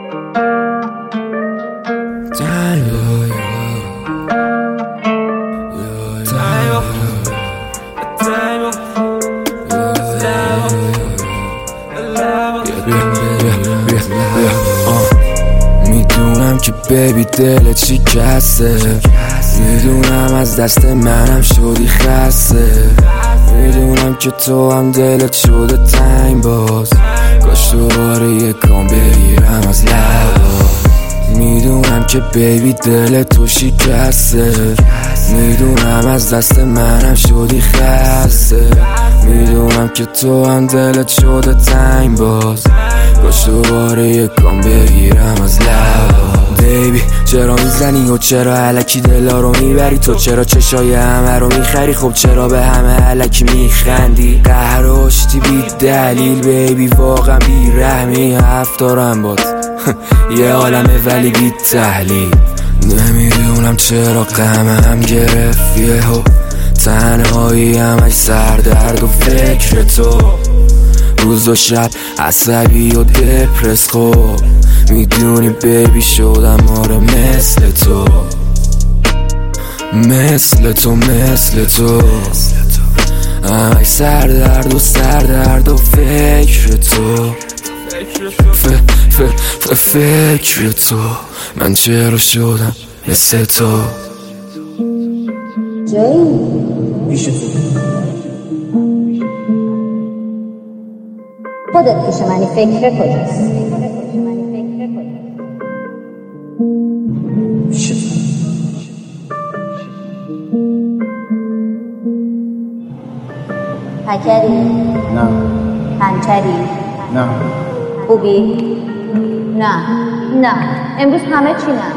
میدونم که بیبی دلت شکسته، میدونم از دست منم شدی خسته، میدونم که تو هم دلت شده تنگ باز، کاش دوباره یکم بگیرم از لبا. میدونم که بیبی دلت تو شکسته، میدونم از دست منم شدی خسته، میدونم که تو هم دلت شده تنگ باز، کاش دوباره یکم بگیرم از لبا. بیبی چرا میزنی و چرا الکی دلا رو میبری؟ تو چرا چشای همه رو میخری؟ خب چرا به همه الکی میخندی؟ قهر و آشتی بی دلیل بیبی، واقعا بی رحمی، حرف دارم بات یه عالمه ولی بی تحلیل. نمیدونم چرا غمم گرفت یهو، تنهایی همش سردرد و فکر تو، روز و شب عصبی و دپرس. خب میدونی بیبی شدم آره مثل تو، مثل تو، مثل تو، همش سردرد و فکر تو، فکر تو. من چرا شدم مثل تو؟ جایی پیش تو خودت پیش منی، فکر کجاست؟ پیش تو هکری؟ نه. پنچری؟ نه. خوبی؟ نه امروز همه چی نه.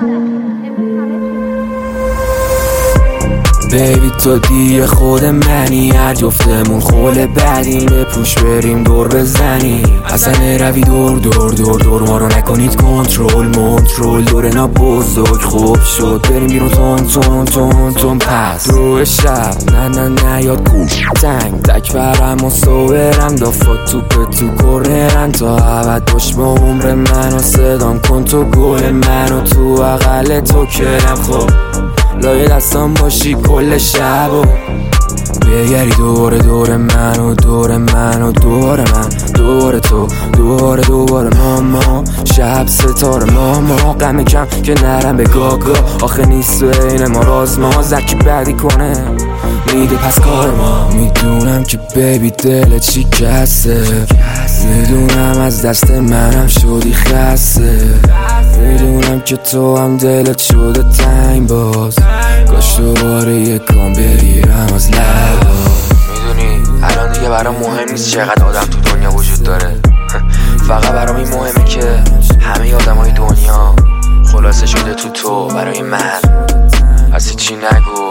بیبی تو دیگه خود منی، هر جفتمون خول بدیم، بپوش بریم دور بزنیم، اصلا روی دور ما رو نکنید کنترل دور اینا بزرگ خوب شد، بریم بیرون تون پس روی شب نه یاد کوش تنگ تک برم و صورم دافا توپ تو کرنرن تا عبد باش با عمر منو صدام کن تو گل منو تو اقل تو کرم. خب لای دستان باشی کل شب و بگری دور من و دور من دور تو دور ماما شب ستاره ماما غم کم که نرم به گاگا آخه نیست و این ما راز ما زکی بدی کنه میده پس کار ما. میدونم که بیبی دلت شکسته، میدونم از دست منم شدی خسته، میدونم که تو هم دلت شده تنگ باز، کاش دوباره یکم بگیرم از لبا. میدونی الان دیگه برام مهم نیست چقدر آدم تو دنیا وجود داره، فقط برام این مهمه که همه آدمای دنیا خلاصه شده تو برای من. از هیچی نگو